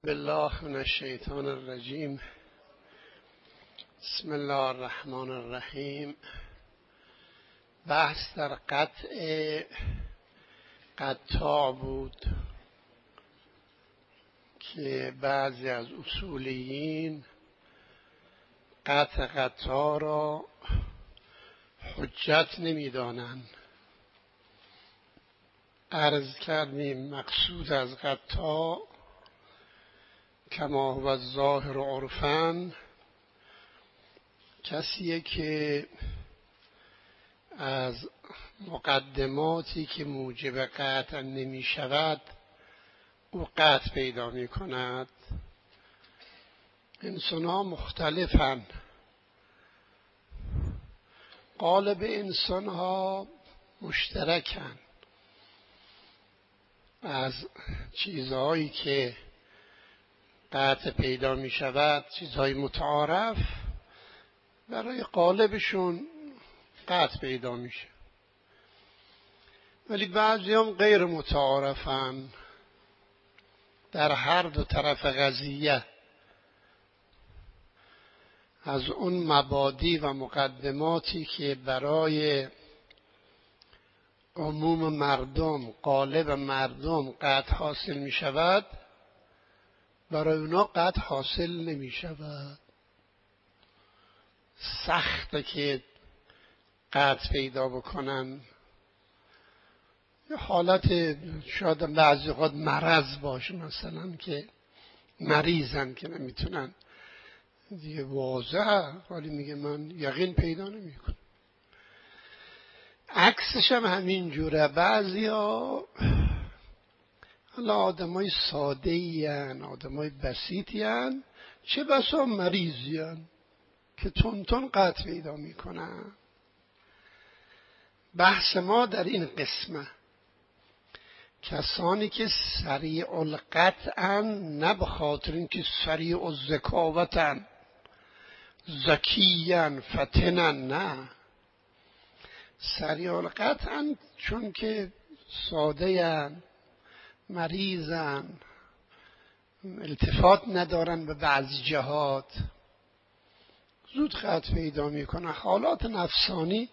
بالله من الشیطان الرجیم. بسم الله الرحمن الرحیم. بحث در قطع قطاع بود که بعضی از اصولیین قطع قطاع را حجت نمی‌دانند. عرض کردیم مقصود از قطاع کما هو الظاهر عرفاً کسیه که از مقدماتی که موجب قطع نمی شود او قطع پیدا می کند. انسان ها مختلفن. قالب انسان ها مشترکن. از چیزهایی که قطع پیدا می شود، چیزهای متعارف، برای قالبشون قطع پیدا میشه. ولی بعضی هم غیر متعارفن. در هر دو طرف قضیه از اون مبادی و مقدماتی که برای عموم مردم، قالب مردم قطع حاصل می شود، برای اونا قطع حاصل نمی شود. سخته که قطع پیدا بکنن. یه حالت شاید بعضی وقت مرض باشه، مثلا که مریضن که نمیتونن دیگه واضحه، ولی میگه من یقین پیدا نمیکنم. عکسش هم همین جوره. بعضیا حالا آدمای ساده‌ای ان، آدمای بسیطی ان، چه بسا مریضی ان که تون قطع پیدا میکنن. بحث ما در این قسمه کسانی که سریع القطعن، نه به خاطر اینکه سریع الذکاوتن، ذکیان فتنن، نه، سریع القطعن چون که ساده‌ان، مریضن، التفات ندارن به بعضی جهات، زود قطع پیدا میکنن. حالات نفسانی،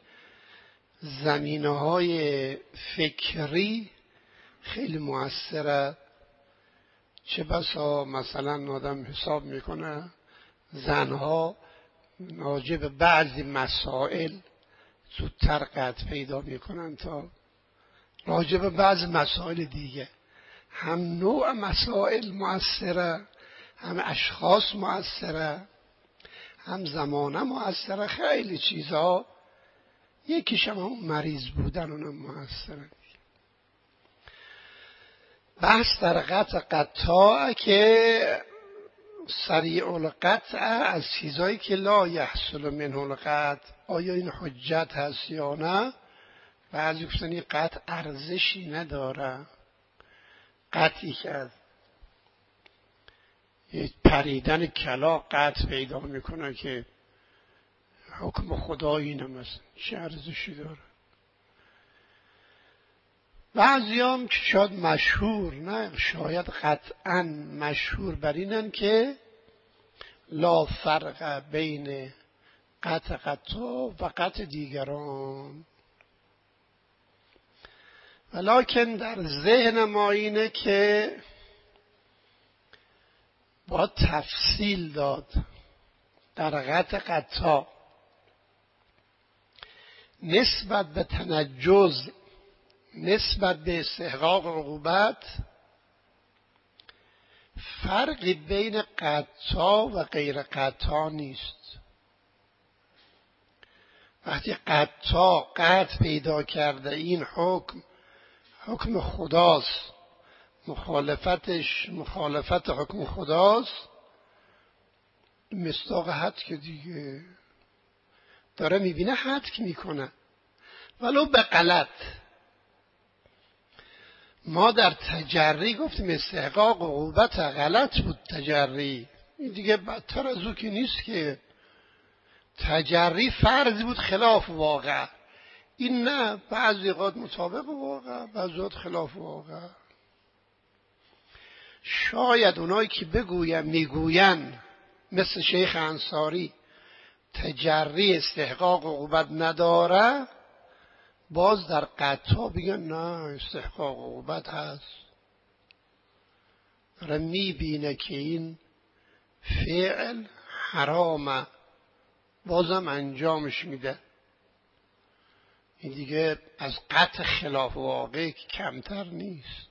زمینه‌های فکری خیلی مؤثره. چه بسا مثلا آدم حساب میکنه زنها راجع به بعضی مسائل زودتر قطع پیدا میکنن تا راجع به بعضی مسائل دیگه. هم نوع مسائل مؤثره، هم اشخاص مؤثره، هم زمانه مؤثره. خیلی چیزها، یکیش هم مریض بودن اونم مؤثره. بحث در قطع قطاع که سریع القطع از چیزهایی که لا یحصل منه القطع، آیا این حجت هست یا نه؟ بعضی گفتن این قطع ارزشی نداره. قطعی که از یک پریدن کلا قطع پیدا میکنه که حکم خدا اینم است، چه ارزشی داره؟ بعضی هم که شاید مشهور، نه شاید قطعا مشهور بر اینن که لا فرق بین قطع قطاع و قطع دیگران. ولیکن در ذهن ما اینه که با تفصیل داد در قطع قطاع نسبت به تنجز، نسبت به استحقاق عقوبت، فرقی بین قطاع و غیر قطاع نیست. وقتی قطاع قطع پیدا کرده، این حکم خداست، مخالفت حکم خداست، مصداق حتک دیگه داره میبینه، حتک میکنه ولو به غلط. ما در تجری گفتیم استحقاق عقوبت غلط بود. تجری این دیگه بدتر از او که نیست که. تجری فرض بود خلاف واقع، این نه، بعضی اوقات مطابق واقع، بعضی اوقات خلاف واقع. شاید اونایی که میگوین مثل شیخ انصاری تجری استحقاق عقوبت نداره، باز در قطعا بگن نه استحقاق عقوبت هست. داره میبینه که این فعل حرامه، بازم انجامش میده. این دیگه از قطع خلاف واقع کمتر نیست.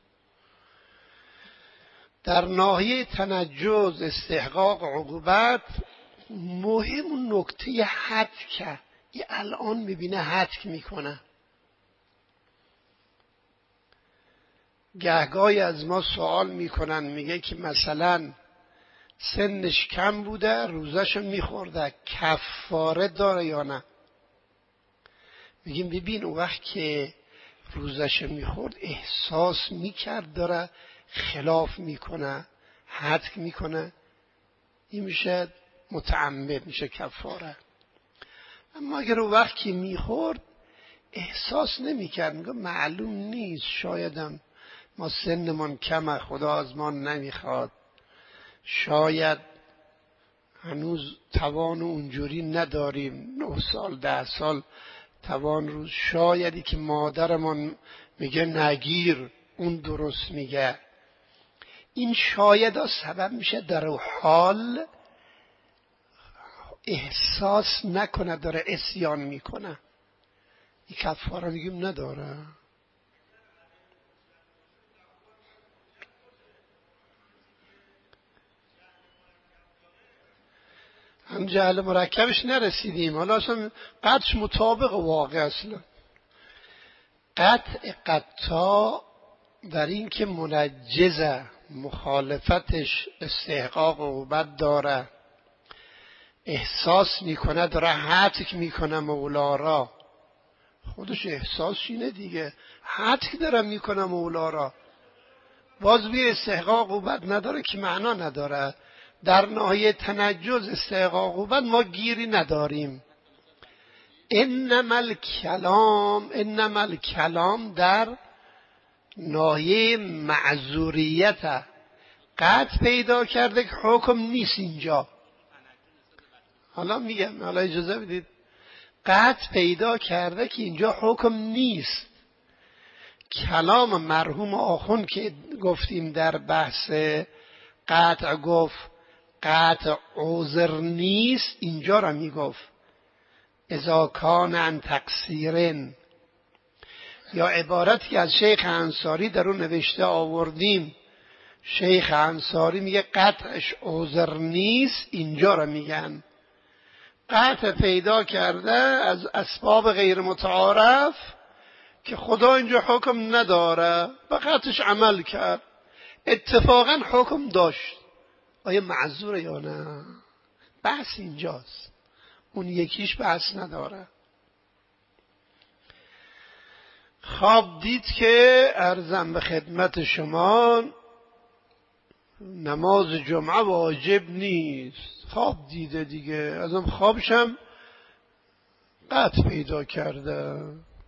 در ناحیه تنجز استحقاق عقوبت مهم اون نکته حتک. این الان میبینه حتک میکنه. گهگاهی از ما سوال میکنن، میگه که مثلا سنش کم بوده روزشو میخورده، کفاره داره یا نه؟ میگیم ببین اون وقت که روزشو میخورد احساس میکرد داره خلاف میکنه، حتک میکنه، این میشه متعمد، میشه کفاره. اما اگر اون وقت که میخورد احساس نمیکرد، میگه معلوم نیست، شایدم ما سنمان کمه، خدا از ما نمیخواد، شاید هنوز توان اونجوری نداریم، 9 سال 10 سال توان روز، شایدی که مادرمان میگه نگیر اون درست میگه. این شاید ها سبب میشه در حال احساس نکنه داره عصیان میکنه. این کفاره میگیم نداره. هم جهل مرکبش نرسیدیم، حالا اصلا قطعش مطابق واقع. اصلا قطع قطع در این که منجزه، مخالفتش استحقاق عقوبت داره، احساس میکنه داره حتک میکنه مولا را، خودش احساس اینه دیگه، حتک داره میکنه مولا را، باز بی استحقاق عقوبت نداره که معنا نداره. در ناحیه تنجز استحقاق عقوبت ما گیری نداریم. انما الکلام در ناحیه معذوریت قطع پیدا کرده که حکم نیست اینجا. حالا میگم، حالا اجازه بدید، قطع پیدا کرده که اینجا حکم نیست. کلام مرحوم آخوند که گفتیم در بحث قطع گفت قطع عذر نیست، اینجا را میگفت اذا کان عن تقصیرن، یا عبارتی از شیخ انصاری در اون نوشته آوردیم، شیخ انصاری میگه قطعش عذر نیست، اینجا را میگن قطع پیدا کرده از اسباب غیر متعارف که خدا اینجا حکم نداره و قطعش عمل کرد، اتفاقا حکم داشت، آیا معذوره یا نه؟ بحث اینجاست، اون یکیش بحث نداره. خواب دید که عرضم به خدمت شما نماز جمعه واجب نیست، خواب دیده دیگه، ازم خوابشم قطع پیدا کرده،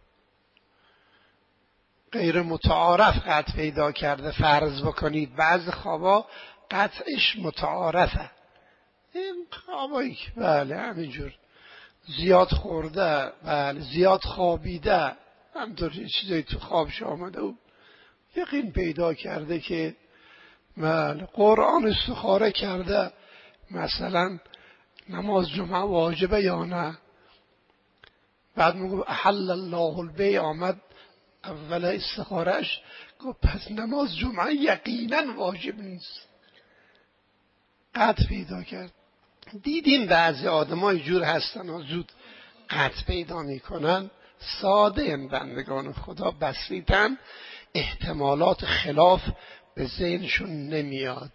غیر متعارف قطع پیدا کرده. فرض بکنید بعض خوابا قطعش متعارفه، این خوابایی که بله همینجور زیاد خورده، بله زیاد خوابیده، همطور چیزایی تو خوابش آمده و یقین پیدا کرده که بله قرآن استخاره کرده مثلا نماز جمعه واجبه یا نه، بعد میگو احل الله البیع، آمد اول استخارش گفت پس نماز جمعه یقینا واجب نیست، قطع پیدا کرد. دیدیم بعضی آدم‌ها جور هستن و زود قطع پیدا میکنن، ساده این بندگان خدا بسیطن، احتمالات خلاف به ذهنشون نمیاد.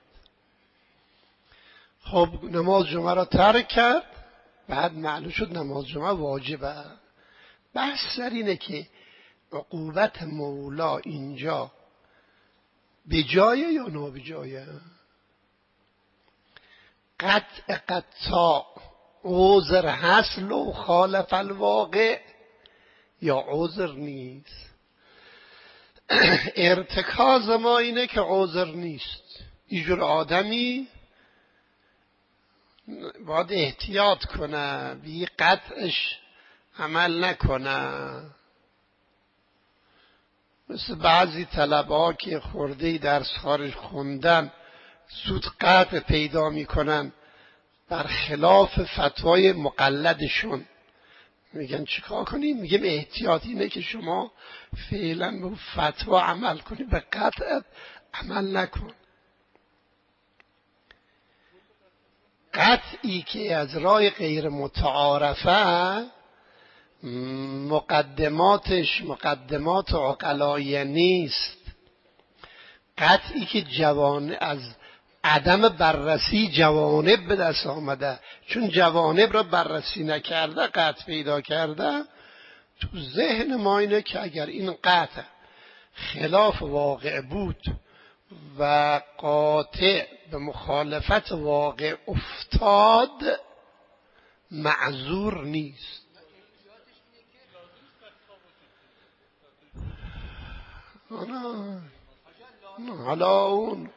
خب نماز جمعه را ترک کرد، بعد معلوم شد نماز جمعه واجبه. بحث سر اینه که عقوبت مولا اینجا به جایه یا نابجایه؟ قطع قطع عذر هست لو خالف الواقع یا عذر نیست؟ ارتکاز ما اینه که عذر نیست، اینجور آدمی باید احتیاط کنه، بی قطعش عمل نکنه. مثل بعضی طلبه‌ها که خورده درس خارج خوندن زود قطع پیدا میکنن برخلاف فتوای مقلدشون. میگن چیکار کنیم؟ میگم احتیاط اینه که شما فعلا به فتوا عمل کنی، به قطع عمل نکن. قطعی که از راه غیر متعارفه مقدماتش مقدمات عقلاییه نیست. قطعی که از عدم بررسی جوانب به دست آمده، چون جوانب را بررسی نکرده قطع پیدا کرده. تو ذهن ما اینه که اگر این قطع خلاف واقع بود و قاطع به مخالفت واقع افتاد معذور نیست. حالا اون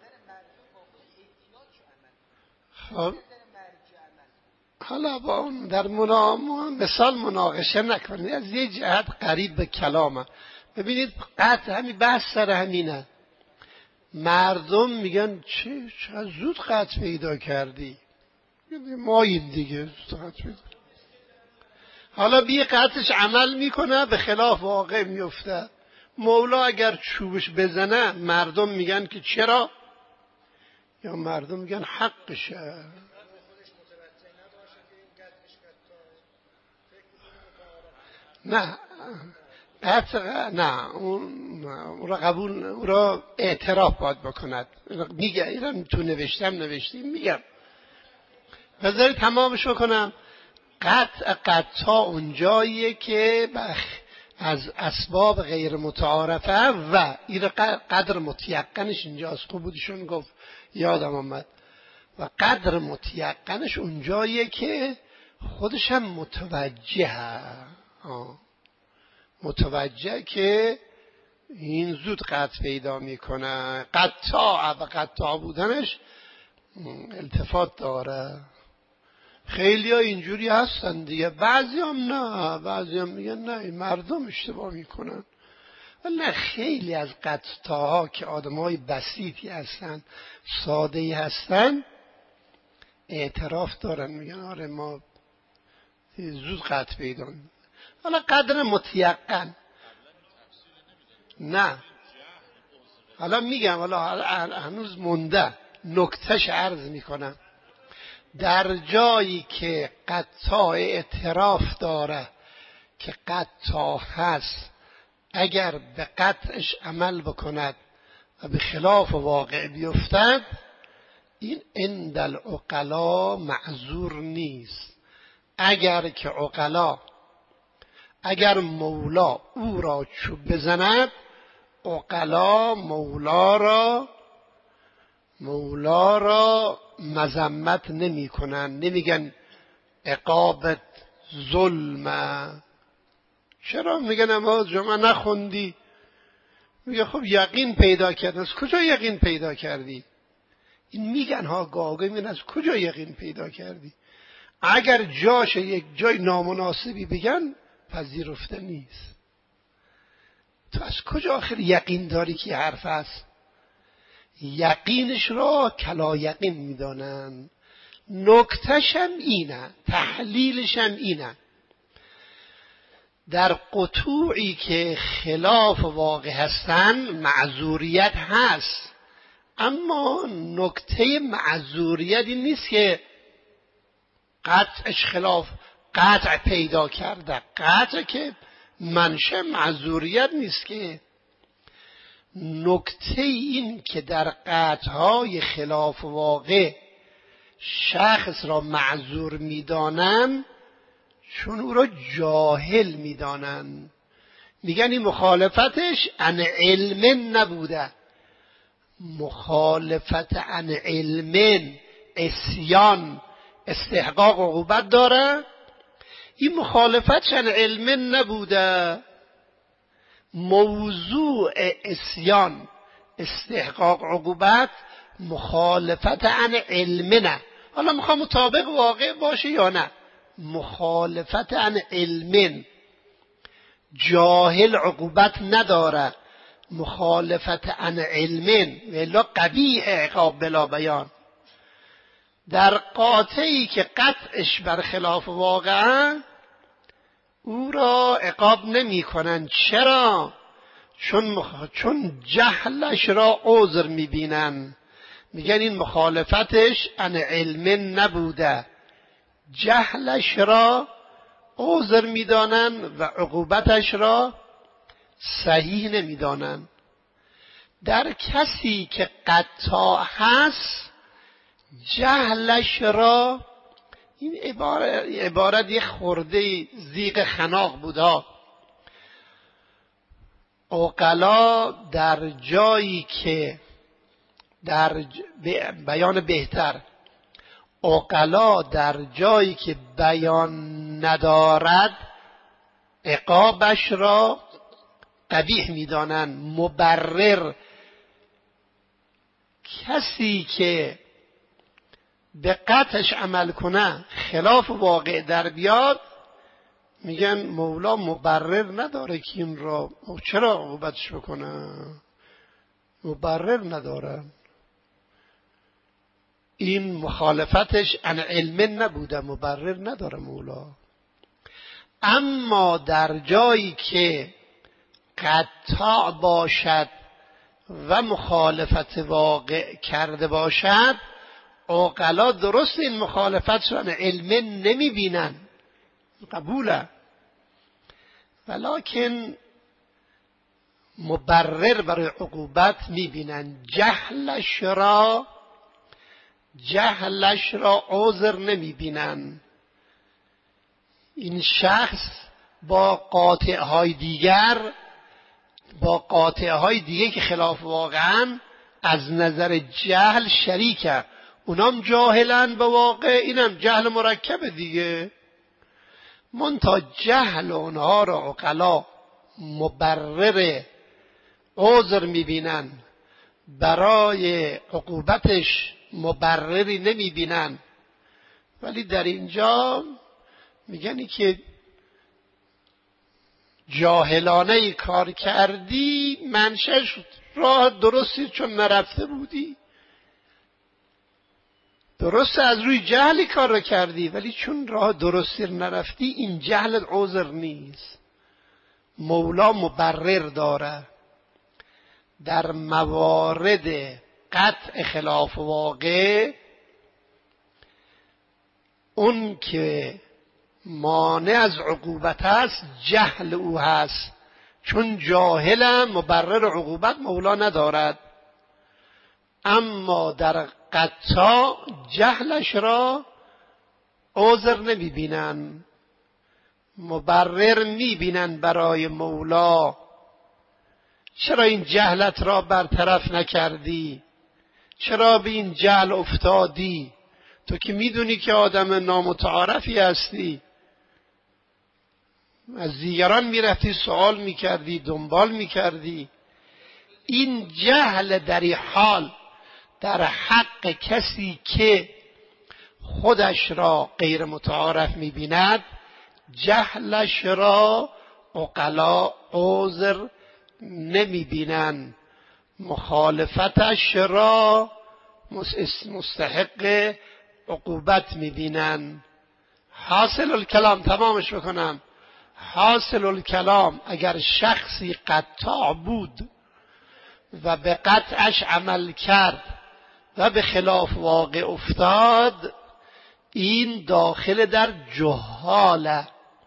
حالا با اون در مثال مناقشه نکنید، از یه جهت قریب به کلامه. ببینید قطع همین بحث سر همینه. مردم میگن چه زود قطع پیدا کردی، ماییم دیگه زود قطع پیدا. حالا بی قطعش عمل میکنه به خلاف واقع میفته. مولا اگر چوبش بزنه مردم میگن که چرا، یا مردم میگن حقشه. نه قطع نه، اون را قبول، اون را اعتراف باید بکند. میگه ایران تو نوشتیم میگم بذاری تمامش بکنم. قطع اونجاییه که از اسباب غیر متعارفه و این قدر متیقنش اینجاست. قبودشون گفت یادم آمد. و قدر متیقنش اونجاییه که خودش هم متوجه که این زود قطع پیدا میکنه. قطع بودنش التفات داره. خیلی ها اینجوری هستن دیگه، بعضی هم نه، بعضی هم میگن نه این مردم اشتباه میکنن. ولی خیلی از قطعها که آدم های بسیطی هستن، سادهی هستن، اعتراف دارن، میگن آره ما زود قطع پیدا. حالا قدر متیقن نه، حالا میگم، حالا هنوز مونده، نکتهش عرض میکنم. در جایی که قطع اعتراف داره که قطع هست، اگر به قطعش عمل بکند و به خلاف واقع بیفتد، این عند العقلا معذور نیست. اگر که عقلا، اگر مولا او را چوب بزند، عقلا مولا را مذمت نمی کنن، نمیگن عقابت ظلمه. چرا؟ میگن اما جمعه نخوندی. میگه خب یقین پیدا کردی. از کجا یقین پیدا کردی؟ این میگن ها گاهی میگن از کجا یقین پیدا کردی. اگر جاش یک جای نامناسبی بگن پذیرفته نیست. تو از کجا آخر یقین داری که حرف هست؟ یقینش را کلا یقین میدانن. نکتهش هم اینه، تحلیلش هم اینه. در قطوعی که خلاف واقع هستن معذوریت هست، اما نکته معذوریت این نیست که قطعش خلاف قطع پیدا کرده. قطع که منشأ معذوریت نیست که. نکته این که در قطعهای خلاف واقع شخص را معذور میدانن چون او را جاهل میدانن. میگن این مخالفتش عن علم نبوده. مخالفت عن علم، عصیان، استحقاق عقوبت داره. این مخالفتش عن علم نبوده. موضوع عصیان، استحقاق عقوبت مخالفت عن علم نه، حالا میخوام مطابق واقع باشه یا نه، مخالفت عن علم، جاهل عقوبت نداره، مخالفت عن علم ولا قبیح عقاب بلا بیان. در قاطعی که قطعش بر خلاف واقعه او را عقاب نمی کنن. چرا؟ چون جهلش را عذر می بینن، میگن این مخالفتش عن علم نبوده، جهلش را عذر می دانن و عقوبتش را صحیح نمی دانن. در کسی که قطاع هست جهلش را، این عبارت یه خورده زیغ خناق بودا، عقلا در جایی که در بیان بهتر، عقلا در جایی که بیان ندارد عقابش را قبیح می‌دانند، مبرر. کسی که به قطعش عمل کنه خلاف واقع در بیاد، میگن مولا مبرر نداره که این را چرا عقوبتش بکنه، مبرر نداره. این مخالفتش عن علم نبوده، مبرر نداره مولا. اما در جایی که قطاع باشد و مخالفت واقع کرده باشد، عقلا درست این مخالفت را علم نمی بینن، قبوله، ولکن مبرر برای عقوبت می بینن. جهلش را عذر نمی بینن. این شخص با قاطعهای دیگه که خلاف واقعن از نظر جهل شریکه، اونام جاهلن به واقع، اینم جهل مرکب دیگه. منتها جهل اونها را عقلا مبرر عذر میبینن، برای عقوبتش مبرری نمیبینن. ولی در اینجا میگنی که جاهلانه کار کردی، منشأش راه درستی چون نرفته بودی، درست از روی جهلی کار را کردی، ولی چون راه درستی نرفتی این جهل عذر نیست. مولا مبرر داره در موارد قطع خلاف واقع. اون که مانع از عقوبت است جهل او هست، چون جاهل مبرر عقوبت مولا ندارد. اما در قطاع جهلش را عذر نمی بینن، مبرر می بینن برای مولا. چرا این جهلت را برطرف نکردی؟ چرا به این جهل افتادی؟ تو که میدونی که آدم نامتعارفی هستی، از دیگران میرفتی سوال میکردی، دنبال میکردی. این جهل در این حال در حق کسی که خودش را غیر متعارف میبیند، جهلش را عقلا عذر نمیبینند، مخالفتش را مستحق عقوبت میبینند. حاصل الکلام تمامش بکنم. حاصل الکلام اگر شخصی قطاع بود و به قطعش عمل کرد و به خلاف واقع افتاد، این داخل در جهاله.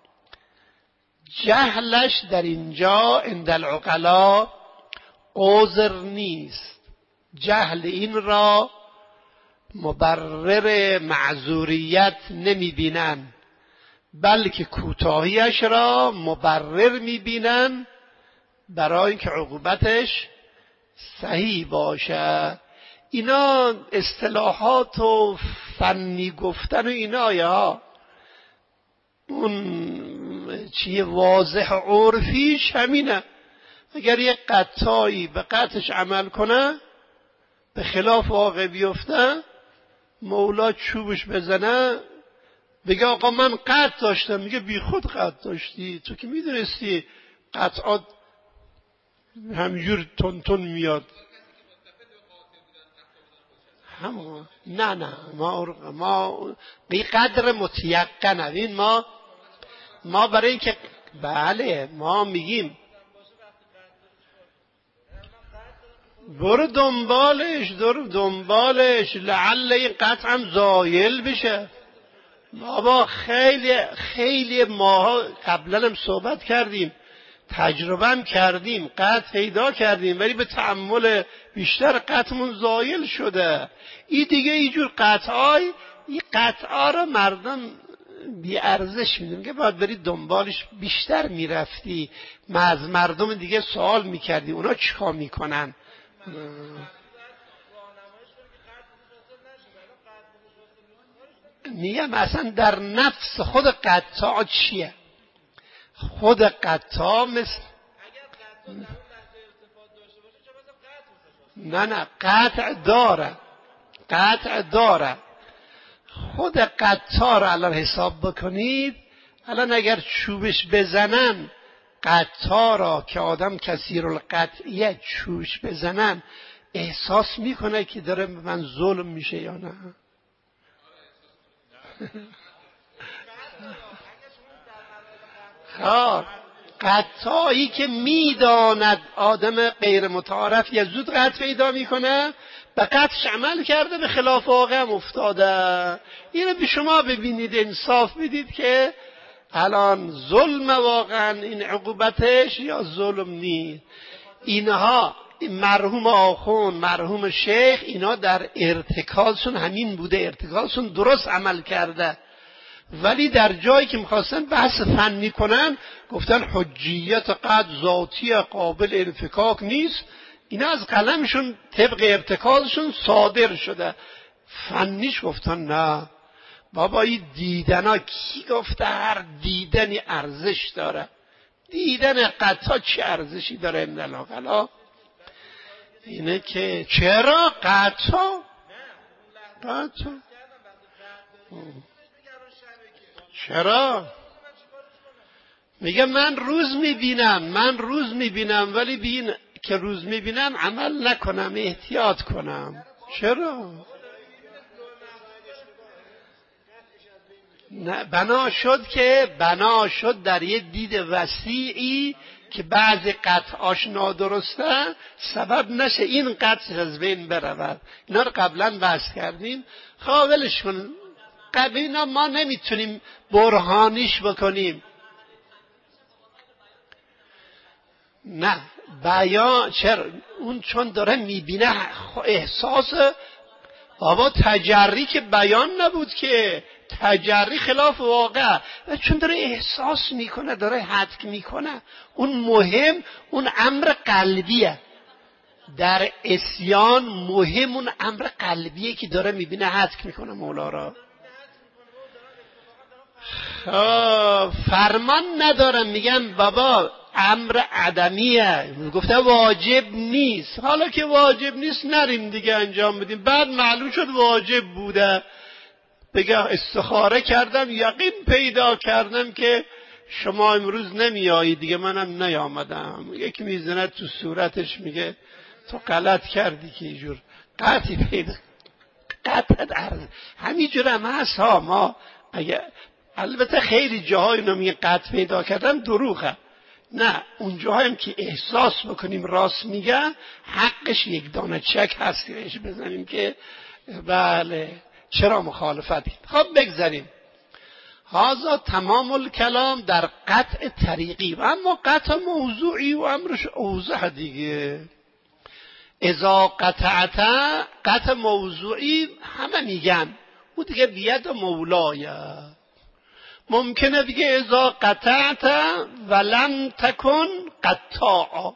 جهلش در اینجا عند العقلا عذر نیست. جهل این را مبرر معذوریت نمی بینن، بلکه کوتاهیش را مبرر می بینن برای اینکه عقوبتش صحیح باشه. اینا اصطلاحات و فنی گفتن و اینا، یا اون چیه واضح عرفیش همینه. اگر یک قطعی به قطعش عمل کنه به خلاف واقع بیفته، مولا چوبش بزنه بگه آقا من قطع داشتم، میگه بی خود قطع داشتی، تو که میدونستی قطعات همجور تون میاد. همون نه ما به قدر متیقنه. این ما برای اینکه بله ما میگیم برو دنبالش لعل این قطع هم زایل بشه. بابا خیلی ماها قبلا هم صحبت کردیم، تجربه هم کردیم، قطع پیدا کردیم، ولی به تأمل بیشتر قطعمون زایل شده. این دیگه اینجور این قطعا رو مردم بی ارزش میدونن که باید بری دنبالش بیشتر میرفتی، از مردم دیگه سوال میکردی اونا چیکار میکنن. میگم اصلا در نفس خود قطاع چیه؟ خود قطاع مثل نه قطع داره. خود قطاع رو الان حساب بکنید، الان اگر چوبش بزنن قطاع را که آدم کثیر القطعیه چوبش بزنن احساس میکنه که داره به من ظلم میشه یا نه؟ قطعی که میداند آدم غیر متعارف یه زود قطع پیدا میکنه، به قطعش عمل کرده، به خلاف واقع هم افتاده. اینو به شما ببینید، انصاف بدید که الان ظلم واقعا این عقوبتش یا ظلم نیست. اینها مرحوم آخوند، مرحوم شیخ، اینا در ارتکازشون همین بوده، ارتکازشون درست عمل کرده، ولی در جایی که میخواستن بحث فنی کنن گفتن حجیت قد ذاتی قابل انفکاک نیست. اینا از قلمشون طبق ارتکازشون صادر شده. فنیش گفتن نه بابا، این دیدن ها کی گفته هر دیدنی ارزش داره؟ دیدن قطعا چه ارزشی داره؟ اندلاغلا اینه که چرا قطعا چرا؟ میگه من روز میبینم ولی بین که روز میبینم عمل نکنم، احتیاط کنم. چرا؟ نه بنا شد در یه دید وسیعی که بعضی قطعاش نادرسته سبب نشه این قطع از بین برود. اینا رو قبلا بحث کردیم. ولش کن، اینا ما نمیتونیم برهانیش بکنیم. نه بیان چرا؟ اون چون داره میبینه احساس. بابا تجری که بیان نبود که، تجری خلاف واقع، چون داره احساس میکنه، داره حدک میکنه. اون مهم، اون امر قلبیه. در عصیان مهم اون امر قلبیه که داره میبینه، حدک میکنه مولا را. فرمان ندارم، میگم بابا امر عدمیه، گفته واجب نیست. حالا که واجب نیست نریم دیگه انجام بدیم. بعد معلوم شد واجب بوده، بگه استخاره کردم یقین پیدا کردم که شما امروز نمیایی دیگه، منم نیامدم. یکی میزنه تو صورتش میگه تو غلط کردی که اینجور قطعی پیدا. قطع همینجور هم هست ها. ما اگه البته خیلی جاهای نمیگه قطع پیدا کردم دروغه، نه اون جاهایم که احساس بکنیم راست میگه حقش یک دانه چک هستیش بزنیم که بله چرا مخالفتی. خب بگذاریم. هذا تمام الکلام در قطع طریقی، و اما قطع موضوعی و امرش اوضح دیگه. اذا قطعت، قطع موضوعی همه میگن او دیگه بید مولایه. ممکنه دیگه اذا قطعت ولم تکن قطاعا،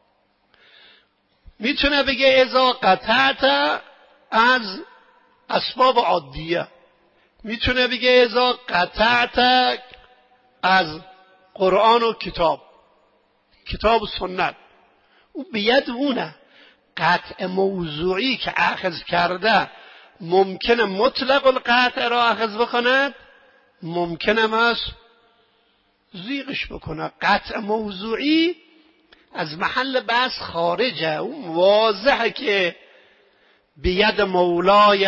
میتونه بگه اذا قطعت از اسباب عادیه، میتونه بگه اذا قطعت از قرآن و کتاب و سنت. او بید اونه. قطع موضوعی که اخذ کرده ممکنه مطلق القطع را اخذ بکند، ممکنه است زیغش بکنه. قطع موضوعی از محل بحث خارجه، اون واضحه که بید مولای.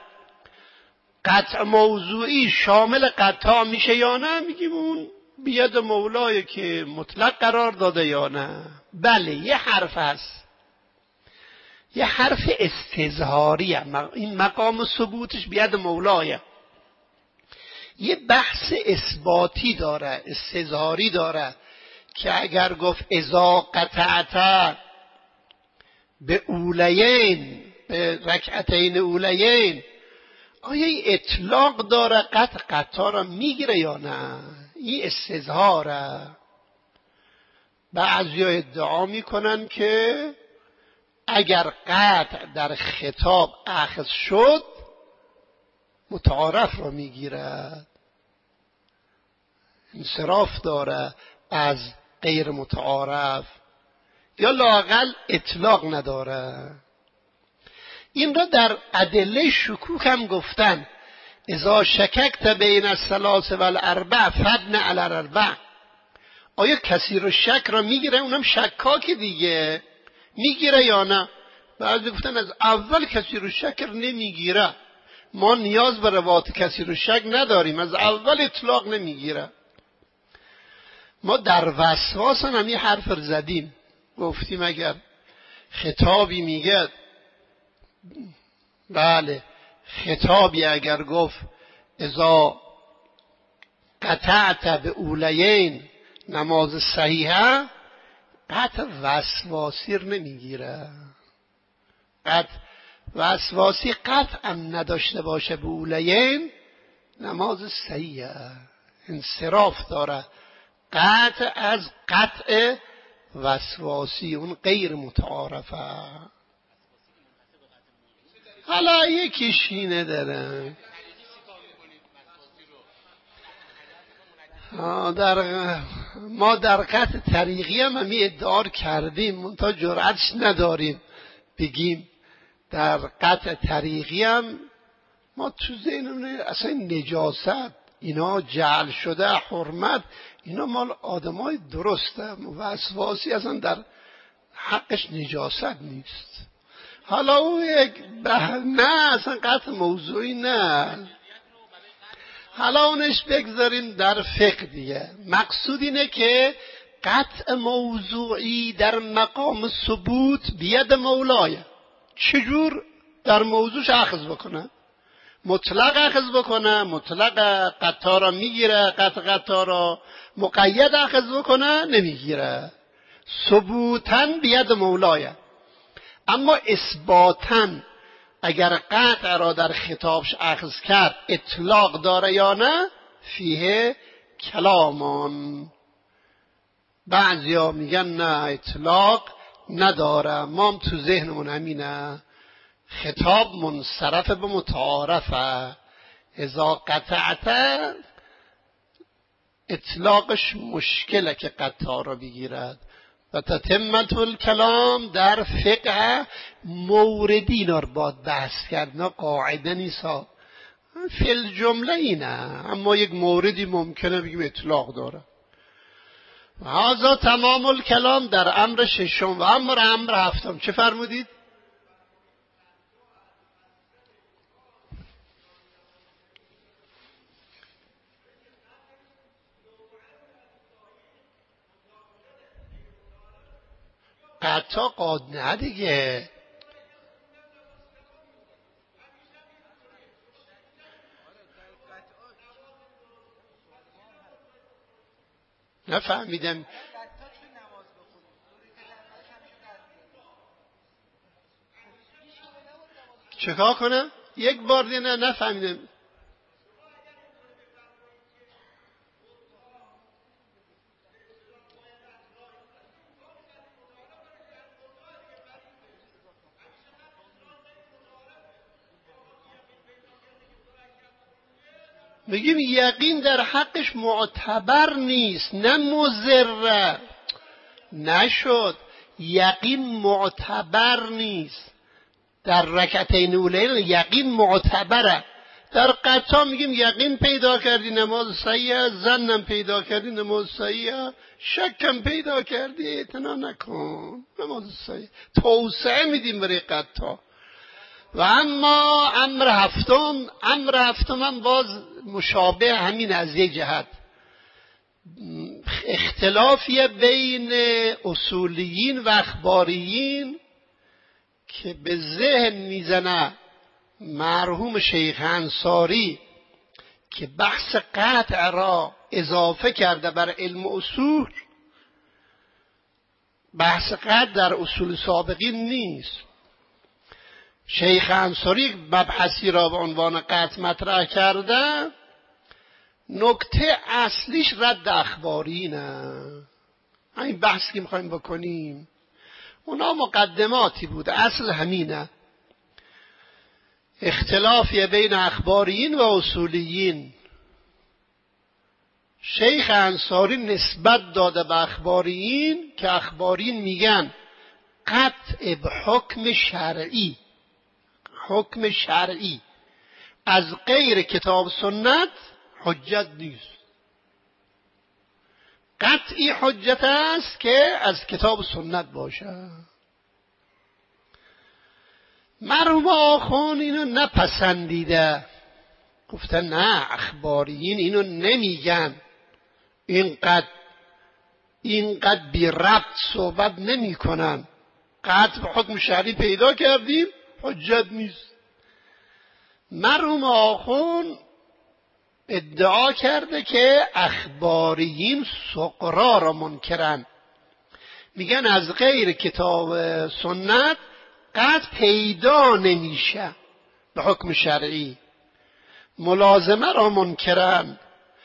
قطع موضوعی شامل قطع میشه یا نه؟ میگیم اون بید مولای که مطلق قرار داده یا نه. بله یه حرف هست، یه حرف استظهاریه، این مقام ثبوتش بید مولایه. یه بحث اثباتی داره، استظهاری داره، که اگر گفت اذا قطعت به اولیین، به رکعتین اولیین، آیا این اطلاق داره قطع را میگیره یا نه؟ این استظهاره. بعضی ادعا میکنن که اگر قطع در خطاب اخذ شد متعارف را میگیرد، انصراف داره از غیر متعارف، یا لااقل اطلاق نداره. این را در ادله شکوک هم گفتن، اذا شککت بین الثلاث والاربع فبن علی الاربع. آیا کثیر الشک را میگیره؟ اونم شکاک دیگه، میگیره یا نه؟ بعضی گفتن از اول کثیر الشک را نمیگیره، ما نیاز به روایت کثیر الشک نداریم، از اول اطلاق نمیگیره. ما در وسواس هم یه حرف زدیم، گفتیم اگر خطابی میگه، بله خطابی اگر گفت اذا قطعت به اولیین نماز صحیحه، قطع وسواسی رو نمیگیره. قطع وسواسی قطع هم نداشته باشه به اولیین نماز صحیحه، انصراف داره. قطع از قطع وسواسی، اون غیر متعارفه. حالا یکیش اینه داره، ما در قطع طریقی هم همی ادعا کردیم، منتها جرأتش نداریم بگیم. در قطع طریقی هم ما تو ذهنمون اصلا نجاست، اینا جعل شده، حرمت، اینا مال آدمای درسته، وسواسی اصلا در حقش نجاست نیست. حالا او یک نه اصلا قطع موضوعی نه، حالا اونش بگذاریم در فقه دیگه. مقصود اینه که قطع موضوعی در مقام ثبوت بید مولایه. چجور در موضوعش اخذ بکنه؟ مطلق اخذ بکنه، مطلق قطع را میگیره، قطع را مقید اخذ بکنه نمیگیره. ثبوتاً بید مولایه. اما اثباتاً اگر قطع را در خطابش اخذ کرد اطلاق داره یا نه، فیه کلامان. بعضیا میگن نه اطلاق نداره، ما هم تو ذهنمون همینه، خطاب منصرف به متعارفه. اذا قطعت اطلاقش مشکله که قطع را بگیرد. و تتمت الکلام در فقه موردی اینا رو باید بحث کرد، نه قاعده نیست، فی الجمله اینه، اما یک موردی ممکنه بگیم اطلاق داره. هذا تمام الکلام در امر ششم. و امر هفتم چه فرمودید؟ قطع قاد نه دیگه، نفهمیدم چکار کنم؟ یک بار دیگه نفهمیدم. میگیم یقین در حقش معتبر نیست، نه مضر. نشد یقین معتبر نیست. در رکعتین اولیین یقین معتبره. در قطع میگیم یقین پیدا کردی نماز صحیحه، ظنم پیدا کردی نماز صحیحه، شکم پیدا کردی اعتنا نکن نماز صحیح. توسعه میدیم برای قطع. و اما امر هفتم هم باز مشابه همین از یک جهت. اختلافیه بین اصولیین و اخباریین که به ذهن میزنه مرحوم شیخ انصاری که بحث قطع را اضافه کرده بر علم اصول. بحث قطع در اصول سابقین نیست. شیخ انصاری مبحثی را به عنوان قطع مطرح کرده، نکته اصلیش رد اخبارینه. همین بحثی که میخوایم بکنیم اونا مقدماتی بود، اصل همینه. اختلافی بین اخباریین و اصولیین. شیخ انصاری نسبت داده به اخباریین که اخباریین میگن قطع به حکم شرعی، حکم شرعی از غیر کتاب سنت حجت نیست. قطعی حجت است که از کتاب سنت باشه. مرحوم آخوند اینو نپسندیده، گفتن نه اخباریین اینو نمیگن، اینقدر بی ربط صحبت نمی کنن. قطع به حکم شرعی پیدا کردیم حجت نیست. مرحوم آخوند ادعا کرده که اخباریین سقرا را منکرن، میگن از غیر کتاب سنت قطع پیدا نمیشه به حکم شرعی. ملازمه را منکرن،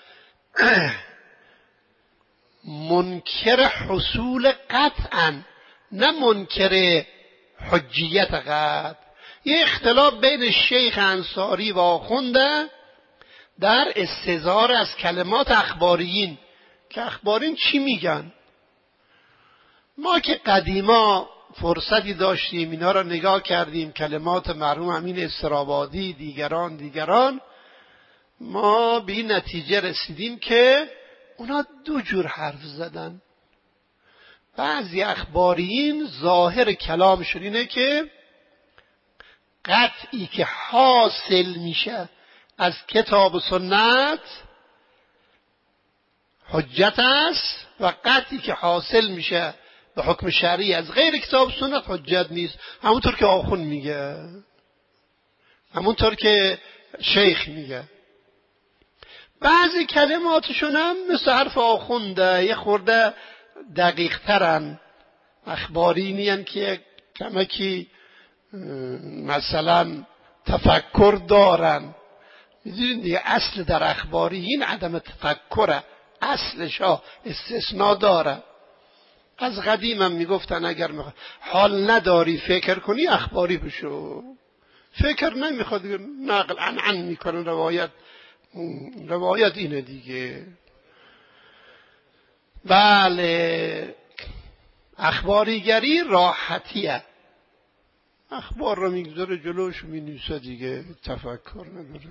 منکر حصول قطعا، نه منکر حجیت قطع. یه اختلاف بین شیخ انصاری و آخونده در استظهار از کلمات اخباریین که اخباریین چی میگن. ما که قدیما فرصتی داشتیم اینا را نگاه کردیم، کلمات مرحوم امین استرابادی دیگران، ما به این نتیجه رسیدیم که اونا دو جور حرف زدن. بعضی اخباریین ظاهر کلامشون اینه که قطعی که حاصل میشه از کتاب و سنت حجت است و قطعی که حاصل میشه به حکم شرعی از غیر کتاب و سنت حجت نیست. همونطور که آخوند میگه، همونطور که شیخ میگه. بعضی کلماتشون هم مثل حرف آخونده یه خورده دقیق ترن. اخبارینی هن که کمکی مثلا تفکر دارن. میدونید دیگه اصل در اخباریین عدم تفکره، اصلش ها استثناء داره. از قدیم هم میگفتن اگر حال نداری فکر کنی اخباری بشو. فکر نمیخواد نقل عنعن میکنن، روایت اینه دیگه. بله، اخباریگری راحتیه، اخبار رو میگذاره جلوش مینویسه دیگه، تفکر نداره.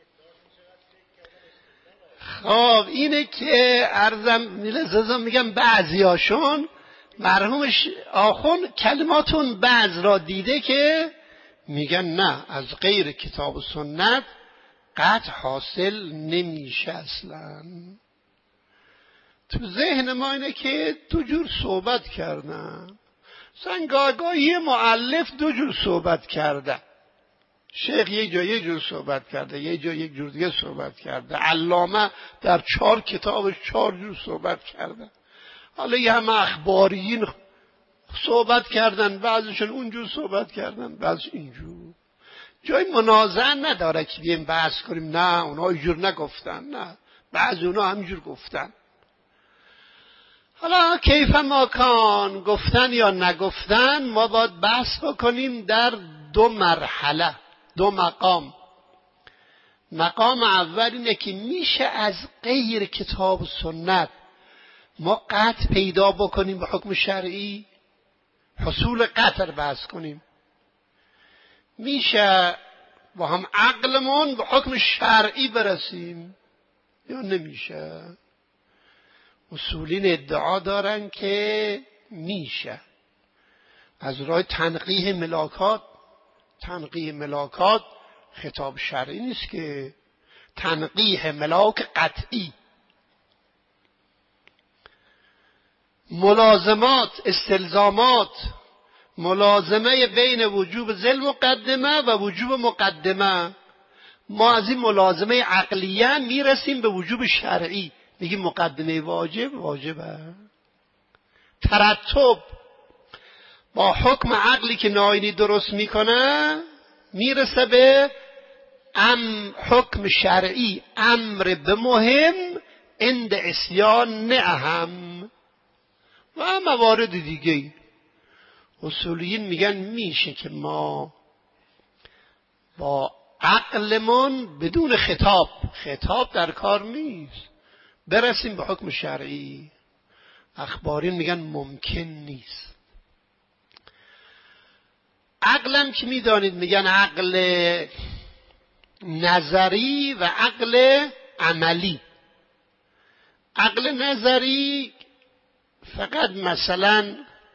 خب اینه که عرضم میگم بعضیاشون مرحوم آخوند کلماتون بعض را دیده که میگن نه از غیر کتاب و سنت قطع حاصل نمیشه اصلا. تو ذهن ما اینه که دو جور صحبت کردن. سنگاگاهی مؤلف دو جور صحبت کرده. شیخ یک جا یک جور صحبت کرده، یک جا یک جور دیگه صحبت کرده. علامه در 4 کتابش 4 جور صحبت کرده. حالا یه همه اخباریین صحبت کردن، بعضیشون اونجور صحبت کردن، بعضی اینجور. جای منازعه نداره که بیم بحث کنیم نه اونا اینجور نگفتن، نه بعضی اونا همینجور گفتن. حالا کیف ما کان، گفتن یا نگفتن، ما باید بحث بکنیم در 2 مرحله، 2 مقام. مقام اول اینه که میشه از غیر کتاب و سنت ما قطع پیدا بکنیم به حکم شرعی؟ حصول قطع بحث کنیم. میشه با هم عقلمون به حکم شرعی برسیم یا نمیشه؟ اصولین ادعا دارن که میشه از راه تنقیح ملاکات. تنقیح ملاکات خطاب شرعی نیست که، تنقیح ملاک قطعی. ملازمات، استلزامات، ملازمه بین وجوب ذل مقدمه و وجوب مقدمه. ما از این ملازمه عقلیه میرسیم به وجوب شرعی، میگیم مقدمه واجبه. ترتب با حکم عقلی که ناینی درست میکنه میرسه به حکم شرعی، امر به مهم عند عصیان نه اهم و موارد دیگه. اصولیین میگن میشه که ما با عقلمون بدون خطاب در کار نیست برسیم به حکم شرعی. اخبارین میگن ممکن نیست. عقلم که میدانید میگن عقل نظری و عقل عملی. عقل نظری فقط مثلا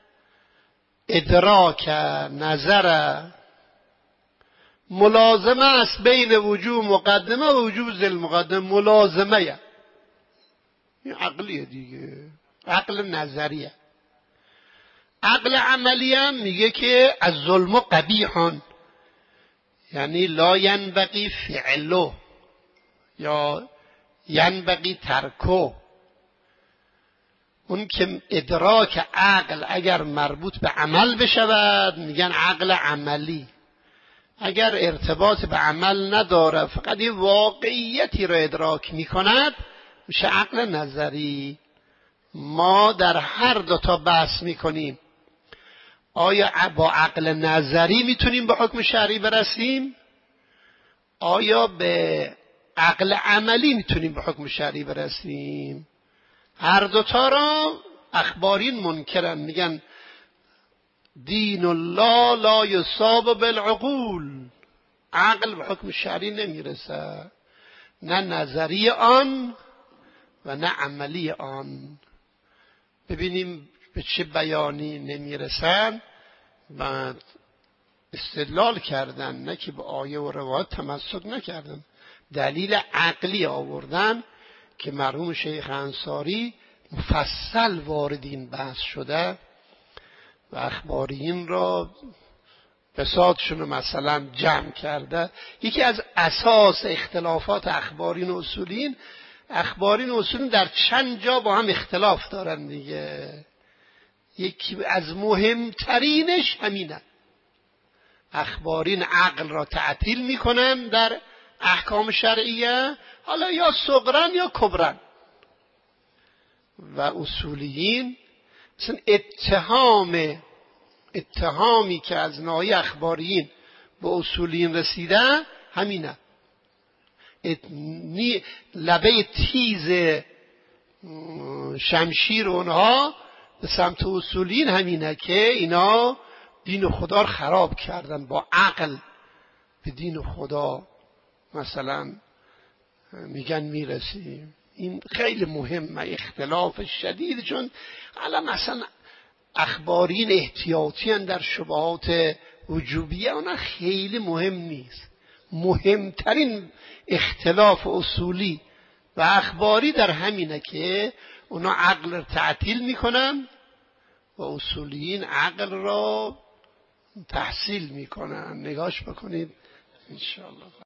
ادراک، نظر، ملازمه است بین وجوب مقدمه و وجوب ذل مقدمه. ملازمه این عقلیه دیگه، عقل نظریه. عقل عملی هم میگه که از ظلم قبیحان، یعنی لا ینبغی فعله یا ینبغی ترکه. اون که ادراک عقل اگر مربوط به عمل بشود میگن عقل عملی. اگر ارتباط به عمل نداره فقط یه واقعیتی را ادراک میکند میشه عقل نظری. ما در هر دو تا بحث میکنیم. آیا با عقل نظری میتونیم به حکم شرعی برسیم؟ آیا به عقل عملی میتونیم به حکم شرعی برسیم؟ هر دوتا را اخبارین منکرن، میگن دین الله لا یصاب بالعقول. عقل به حکم شرعی نمیرسه، نه نظری آن و نه عملی آن. ببینیم به چه بیانی نمیرسن و استدلال کردن، نه که به آیه و روایت تمسک نکردن، دلیل عقلی آوردن که مرحوم شیخ انصاری مفصل وارد این بحث شده و اخباریین را بساطشون رو مثلا جمع کرده. یکی از اساس اختلافات اخبارین و اصولین در چند جا با هم اختلاف دارن دیگه. یکی از مهمترینش همینه، اخبارین عقل را تعطیل میکنن در احکام شرعیه، حالا یا صغرن یا کبرن. و اصولیین مثلا اتهامی که از ناحیه اخباریین به اصولیین رسیده همینه. لبه تیز شمشیر اونها به سمت اصولیین همینه که اینا دین خدا رو خراب کردن، با عقل به دین خدا مثلا میگن میرسیم. این خیلی مهمه، اختلاف شدید، چون حالا مثلا اخبارین احتیاطی هستند در شبهات وجوبیه، اونا خیلی مهم نیست. مهمترین اختلاف اصولی و اخباری در همینه که اونا عقل رو تعطیل میکنن و اصولیین عقل را تحصیل میکنن. نگاش بکنید انشاءالله.